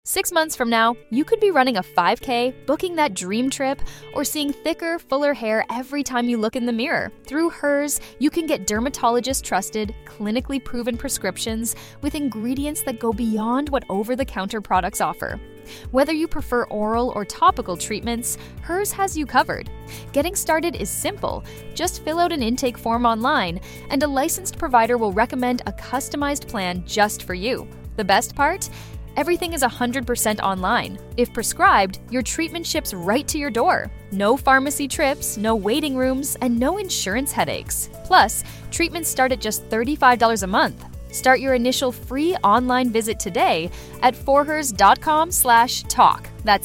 6 months from now, you could be running a 5K, booking that dream trip, or seeing thicker, fuller hair every time you look in the mirror. Through Hers, you can get dermatologist-trusted, clinically proven prescriptions with ingredients that go beyond what over-the-counter products offer. Whether you prefer oral or topical treatments, Hers has you covered. Getting started is simple. Just fill out an intake form online, and a licensed provider will recommend a customized plan just for you. The best part? Everything is 100% online. If prescribed, your treatment ships right to your door. No pharmacy trips, no waiting rooms, and no insurance headaches. Plus, treatments start at just $35 a month. Start your initial free online visit today at forhers.com/talk. That's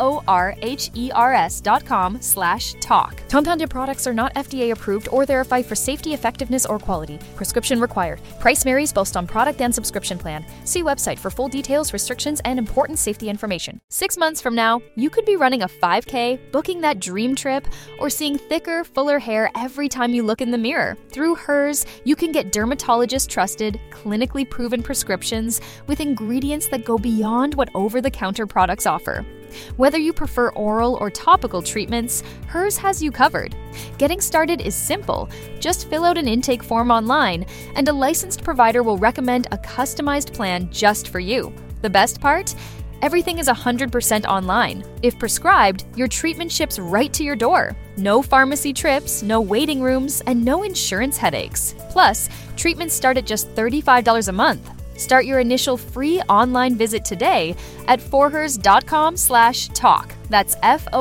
forhers.com/talk. Compounded products are not FDA approved or verified for safety, effectiveness, or quality. Prescription required. Price varies based on product and subscription plan. See website for full details, restrictions, and important safety information. 6 months from now, you could be running a 5K, booking that dream trip, or seeing thicker, fuller hair every time you look in the mirror. Through Hers, you can get dermatologist-trusted, clinically proven prescriptions with ingredients that go beyond what over-the-counter products offer. Whether you prefer oral or topical treatments, Hers has you covered. Getting started is simple. Just fill out an intake form online, and a licensed provider will recommend a customized plan just for you. The best part? Everything is 100% online. If prescribed, your treatment ships right to your door. No pharmacy trips, no waiting rooms, and no insurance headaches. Plus, treatments start at just $35 a month. Start your initial free online visit today at forhers.com/talk. That's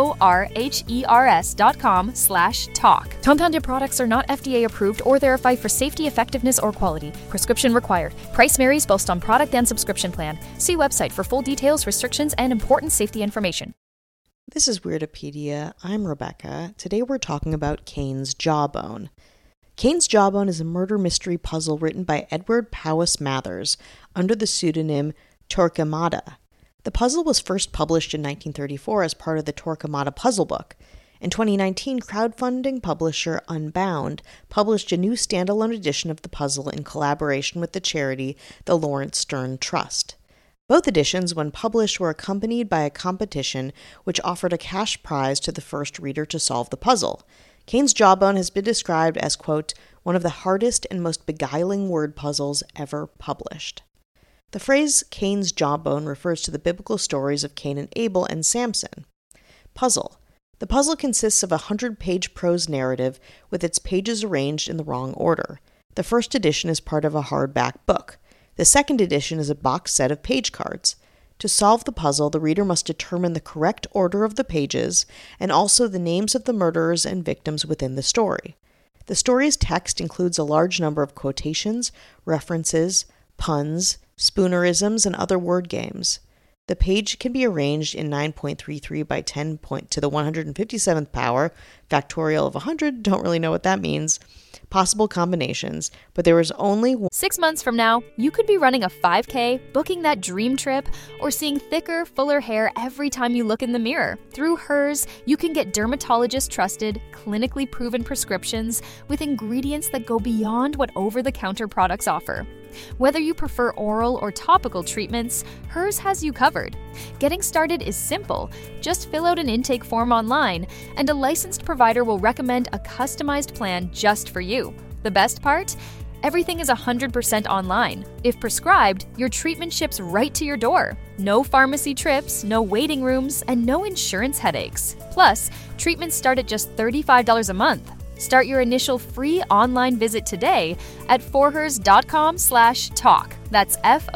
forhers.com/talk. Compounded products are not FDA approved or verified for safety, effectiveness, or quality. Prescription required. Price varies based on product and subscription plan. See website for full details, restrictions, and important safety information. This is Weirdopedia. I'm Rebecca. Today we're talking about Cain's Jawbone. Cain's Jawbone is a murder mystery puzzle written by Edward Powys Mathers under the pseudonym Torquemada. The puzzle was first published in 1934 as part of the Torquemada Puzzle Book. In 2019, crowdfunding publisher Unbound published a new standalone edition of the puzzle in collaboration with the charity the Lawrence Stern Trust. Both editions, when published, were accompanied by a competition which offered a cash prize to the first reader to solve the puzzle. Cain's Jawbone has been described as, quote, one of the hardest and most beguiling word puzzles ever published. The phrase Cain's Jawbone refers to the biblical stories of Cain and Abel and Samson. Puzzle. The puzzle consists of a 100-page prose narrative with its pages arranged in the wrong order. The first edition is part of a hardback book. The second edition is a box set of page cards. To solve the puzzle, the reader must determine the correct order of the pages and also the names of the murderers and victims within the story. The story's text includes a large number of quotations, references, puns, spoonerisms, and other word games. The page can be arranged in 9.33 by 10 to the 157th power, factorial of 100, don't really know what that means, possible combinations, but there is only 6 months from now, you could be running a 5K, booking that dream trip, or seeing thicker, fuller hair every time you look in the mirror. Through Hers, you can get dermatologist-trusted, clinically proven prescriptions with ingredients that go beyond what over-the-counter products offer. Whether you prefer oral or topical treatments, Hers has you covered. Getting started is simple. Just fill out an intake form online, and a licensed provider will recommend a customized plan just for you. The best part? Everything is 100% online. If prescribed, your treatment ships right to your door. No pharmacy trips, no waiting rooms, and no insurance headaches. Plus, treatments start at just $35 a month. Start your initial free online visit today at forhers.com/talk. That's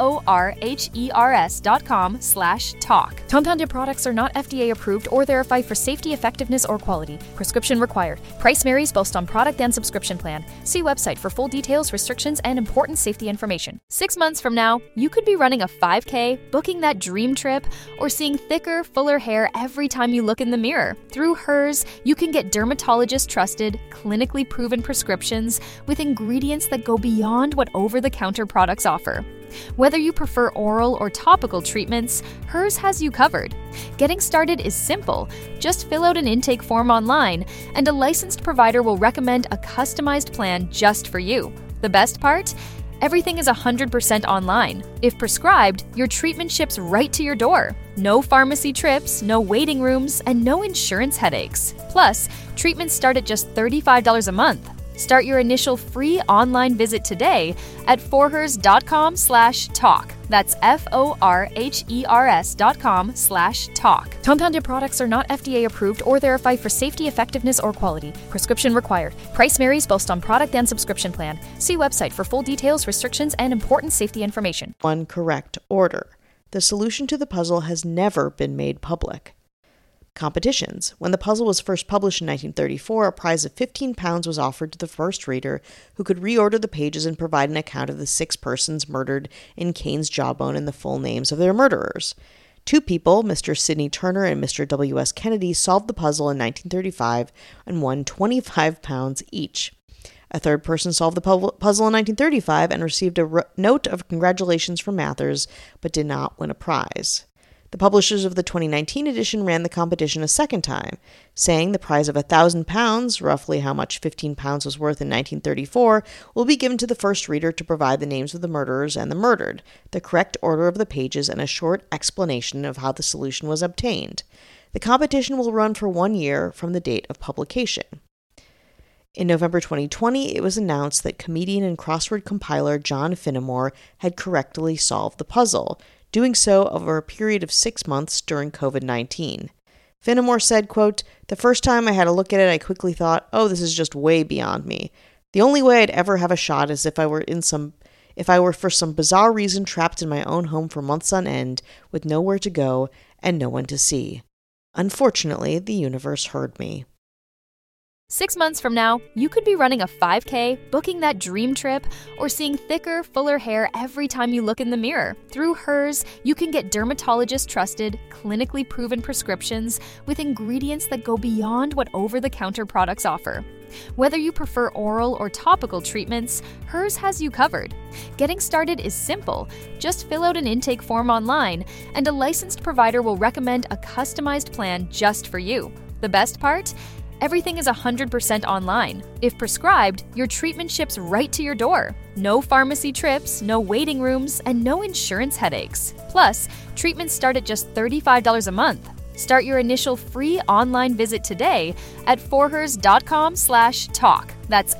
forhers.com/talk. Compounded products are not FDA approved or verified for safety, effectiveness, or quality. Prescription required. Price varies based on product and subscription plan. See website for full details, restrictions, and important safety information. 6 months from now, you could be running a 5K, booking that dream trip, or seeing thicker, fuller hair every time you look in the mirror. Through Hers, you can get dermatologist-trusted, clinically proven prescriptions with ingredients that go beyond what over-the-counter products offer. Whether you prefer oral or topical treatments, Hers has you covered. Getting started is simple. Just fill out an intake form online, and a licensed provider will recommend a customized plan just for you. The best part? Everything is 100% online. If prescribed, your treatment ships right to your door. No pharmacy trips, no waiting rooms, and no insurance headaches. Plus, treatments start at just $35 a month. Start your initial free online visit today at forhers.com/talk. That's forhers.com/talk. Compounded products are not FDA approved or verified for safety, effectiveness, or quality. Prescription required. Price varies based on product and subscription plan. See website for full details, restrictions, and important safety information. One correct order. The solution to the puzzle has never been made public. Competitions. When the puzzle was first published in 1934, a prize of £15 was offered to the first reader who could reorder the pages and provide an account of the 6 persons murdered in Cain's Jawbone and the full names of their murderers. 2 people, Mr. Sidney Turner and Mr. W.S. Kennedy, solved the puzzle in 1935 and won £25 each. A third person solved the puzzle in 1935 and received a note of congratulations from Mathers, but did not win a prize. The publishers of the 2019 edition ran the competition a second time, saying the prize of £1,000, roughly how much £15 was worth in 1934, will be given to the first reader to provide the names of the murderers and the murdered, the correct order of the pages, and a short explanation of how the solution was obtained. The competition will run for 1 year from the date of publication. In November 2020, it was announced that comedian and crossword compiler John Finnemore had correctly solved the puzzle, doing so over a period of 6 months during COVID-19. Finnemore said, quote, "The first time I had a look at it, I quickly thought, oh, this is just way beyond me. The only way I'd ever have a shot is if I were for some bizarre reason trapped in my own home for months on end, with nowhere to go and no one to see. Unfortunately, the universe heard me." 6 months from now, you could be running a 5K, booking that dream trip, or seeing thicker, fuller hair every time you look in the mirror. Through Hers, you can get dermatologist-trusted, clinically proven prescriptions with ingredients that go beyond what over-the-counter products offer. Whether you prefer oral or topical treatments, Hers has you covered. Getting started is simple. Just fill out an intake form online, and a licensed provider will recommend a customized plan just for you. The best part? Everything is 100% online. If prescribed, your treatment ships right to your door. No pharmacy trips, no waiting rooms, and no insurance headaches. Plus, treatments start at just $35 a month. Start your initial free online visit today at forhers.com/talk. That's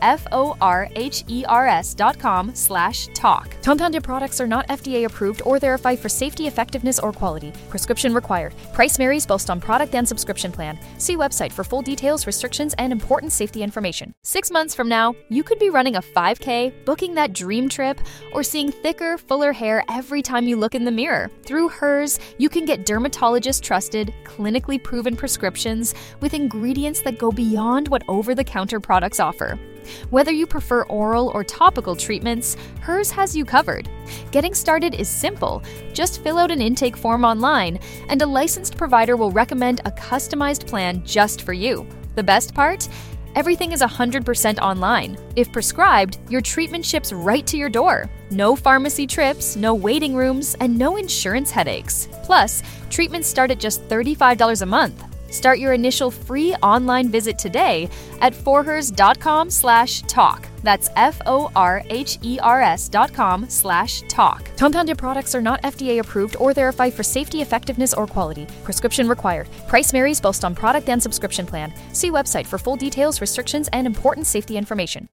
forhers.com/talk. Compounded products are not FDA approved or verified for safety, effectiveness, or quality. Prescription required. Price varies based on product and subscription plan. See website for full details, restrictions, and important safety information. 6 months from now, you could be running a 5K, booking that dream trip, or seeing thicker, fuller hair every time you look in the mirror. Through Hers, you can get dermatologist-trusted, clinically proven prescriptions with ingredients that go beyond what over-the-counter products offer. Whether you prefer oral or topical treatments, Hers has you covered. Getting started is simple. Just fill out an intake form online, and a licensed provider will recommend a customized plan just for you. The best part? Everything is 100% online. If prescribed, your treatment ships right to your door. No pharmacy trips, no waiting rooms, and no insurance headaches. Plus, treatments start at just $35 a month. Start your initial free online visit today at forhers.com/talk. That's forhers.com/talk. Compounded products are not FDA approved or verified for safety, effectiveness, or quality. Prescription required. Price varies based on product and subscription plan. See website for full details, restrictions, and important safety information.